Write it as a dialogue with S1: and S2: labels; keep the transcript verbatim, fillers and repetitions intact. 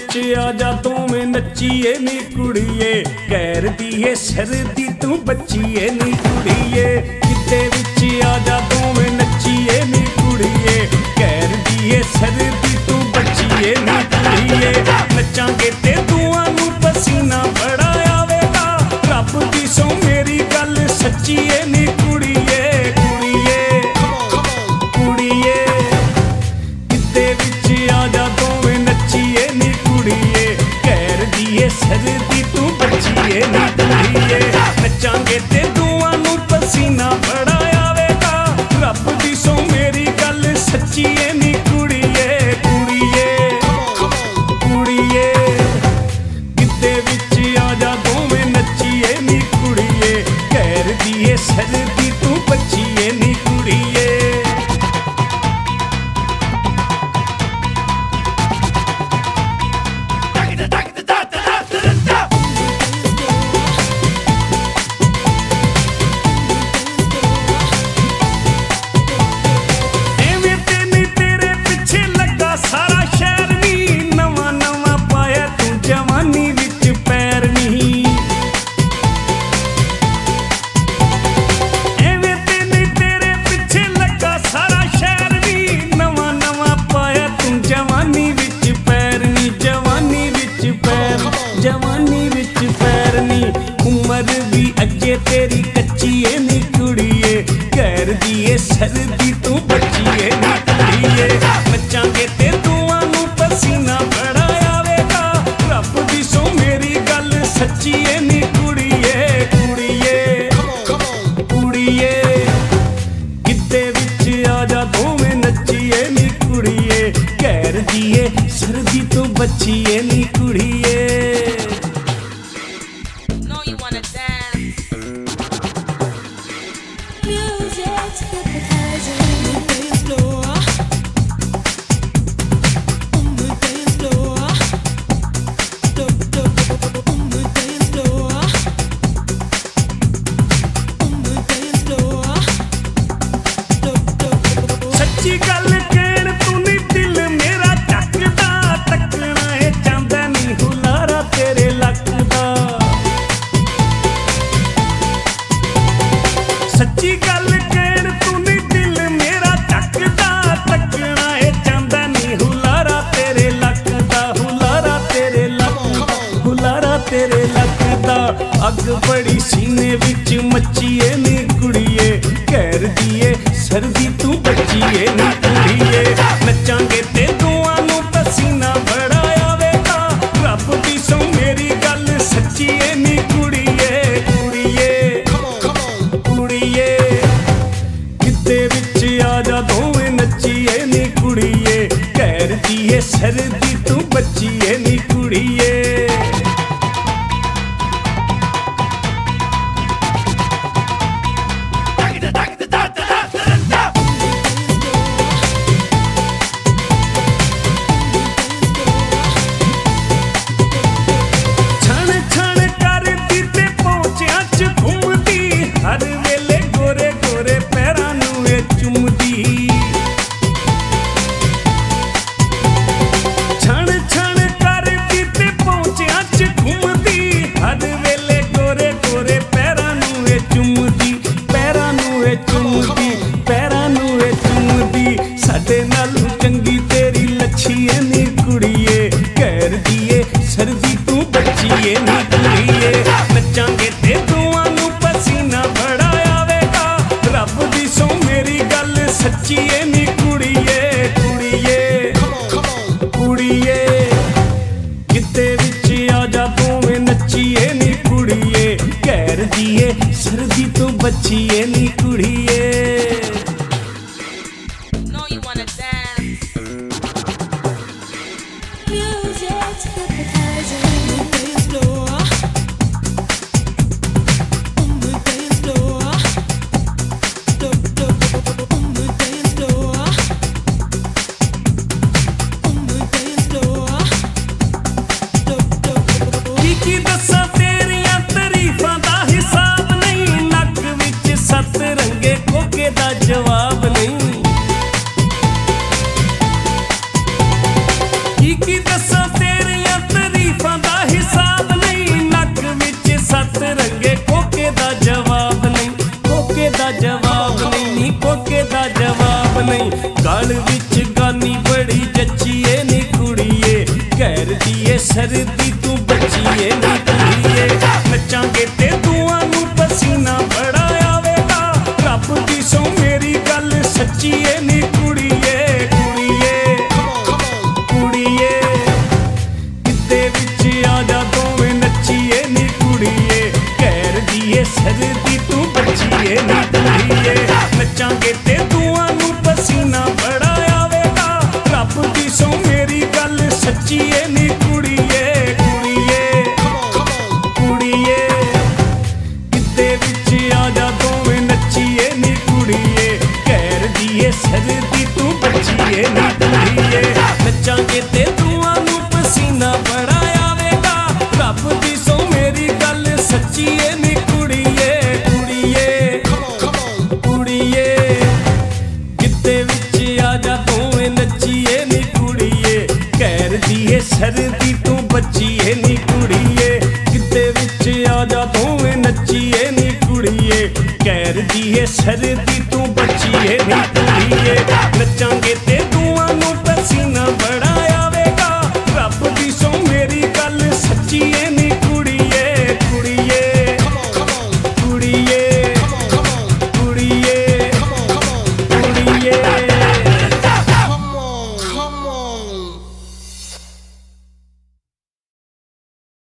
S1: विच आजा दोवें नच्चीए नी कुड़िए कैर दिए सरदी तू बच्चीए नी कुड़िए गिद्दे विच आजा दोवें नच्चीए नी कुड़िए कैर दिए सरदी तू बच्चीए नी कुड़िए नचांगे ते दुआं नू पसीना बड़ा आवेगा रब दी सौ मेरी गल सच्चीए नी कुड़िए कुड़िए कुड़िए गिद्दे विच आजा दोवें नच्चीए नी कुड़िए कैर दिए सरदी तू बच्चीए नी कुड़िए नचांगे ते दुआं नू पसीना बड़ा आवेगा रब दी सौ मेरी गल सच्चीए नी कुड़िए कुड़िए कुड़िए गिद्दे विच आजा दोवें नच्चीए नी कुड़िए कैर दिए सरदी तू बच्चीए नी कुड़िए जवानी विच पैरनी उमर भी अगे तेरी कच्चीए नी कुड़िए कैर दिए सरदी तू बच्चीए नी कुड़िए नचांगे ते दुआं नू पसीना बड़ा आवेगा रब दी सौ मेरी गल सच्चीए नी कुड़िए कुड़िए कुड़िए गिद्दे विच आजा दोवें नच्चीए नी कुड़िए कैर दिए सरदी तू बच्चीए नी कुड़िए सच्ची गल कहण तू नी दिल मेरा चकदा तकना है चांदा नी हुलारा तेरे लकदा सच्ची गल कहण तू नी दिल मेरा चकदा तकना है चांदा नी हुलारा तेरे लकदा हुलारा तेरे लकदा हुलारा तेरे लकदा अग बड़ी सीने विच मच्चीए नी कुड़िए कैर दिए सरदी तू बच्चीए नी कुड़िए नचांगे ते दुआं नू पसीना बड़ा आवेगा रब दी सौ मेरी गल सच्चीए नी कुड़िए कुड़िए कुड़िए गिद्दे विच आजा दोवें नच्चीए नी कुड़िए कैर दिए सरदी तू बच्चीए नी कुड़िए हर वेले गोरे गोरे पैरां नूं ए चुमदी छण छण करदी ते पहुंचियां च घुमदी हर वेले गोरे गोरे पैरां नूं ए चुमदी पैरां नूं ए चुमदी पैरां नूं ए चुमदी साडे नालों चंगी तेरी लच्छीए नी कुड़िए कैर दिए सरदी तू बच्चीए नी कुड़िए नचांगे ते दुआं नूं पसीना बड़ा आवेगा रब दी सौ मेरी गल सच्चीए नी कुड़िए कुड़िए कुड़िए गिद्दे विच आजा दोवें नच्चीए नी कुड़िए कैर दिए सरदी तू बच्चीए नी कुड़िए की दस्सां तेरियां तरीफां दा हिसाब नहीं नक विच सत रंगे कोके दा ਸਰਦੀ ਤੂੰ ਬੱਚੀਏ ਨੀ ਕੁੜੀਏ ਨੱਚਾਂਗੇ ਤੇ ਦੂਆਂ ਨੂੰ ਪਸੀਨਾ ਬੜਾ ਆਵੇਗਾ ਰੱਬ ਦੀ ਸੌ ਮੇਰੀ ਗੱਲ ਸੱਚੀ ਏ ਨੀ ਕੁੜੀਏ ਕੁੜੀਏ ਕੁੜੀਏ ਕਿਤੇ ਵਿੱਚ ਆ ਜਾ ਦੋਵੇਂ ਨੱਚੀਏ ਨੀ ਕੁੜੀਏ ਕਹਿਰ ਦੀ ਏ ਸਰਦੀ ਤੂੰ ਬੱਚੀਏ ਨੀ ਕੁੜੀਏ ਨੱਚਾਂਗੇ ਤੇ ਦੂਆਂ ਨੂੰ ਪਸੀਨਾ ਬੜਾ ਆਵੇਗਾ ਰੱਬ ਦੀ ਸੌ ਮੇਰੀ ਗੱਲ ਸੱਚੀ ਏ ਨੀ ਕੁੜੀਏ ਕੁੜੀਏ ਕੁੜੀਏ ਕਿਤੇ ਵਿੱਚ ਆ ਜਾ ਦੋਵੇਂ ਨੱਚੀਏ ਨੀ ਕੁੜੀਏ ਕਹਿਰ ਦੀ ਏ ਸਰਦੀ ਤੂੰ ਬੱਚੀਏ ਨੀ ਕੁੜੀਏ ਨੱਚਾਂਗੇ ਤੇ ਦੂਆਂ ਨੂੰ ਪਸੀਨਾ ਬੜਾ ਆਵੇਗਾ ਰੱਬ ਦੀ ਸੌ ਮੇਰੀ ਗੱਲ ਸੱਚੀ ਏ ਨੀ ਕੁੜੀਏ ਕੁੜੀਏ ਕੁੜੀਏ ਕਿਤੇ ਵਿੱਚ ਆ ਜਾ ਦੋਵੇਂ ਨੱਚੀਏ ਨੀ ਕੁੜੀਏ ਕਹਿਰ ਦੀ ਏ ਸਰਦੀ ਤੂੰ ਬੱਚੀਏ ਨੀ ਕੁੜੀਏ ਕਿਤੇ ਵਿੱਚ ਆ ਜਾ ਦੋਵੇਂ ਨੱਚੀਏ ਨੀ ਕੁੜੀਏ ਕਹਿਰ ਦੀ ਏ ਸਰਦੀ ਤੂੰ ਬੱਚੀਏ ਨੀ ਕੁੜੀਏ ਨੱਚਾਂਗੇ ਤੇ ਦੂਆਂ ਨੂੰ ਪਸੀਨਾ ਬੜਾ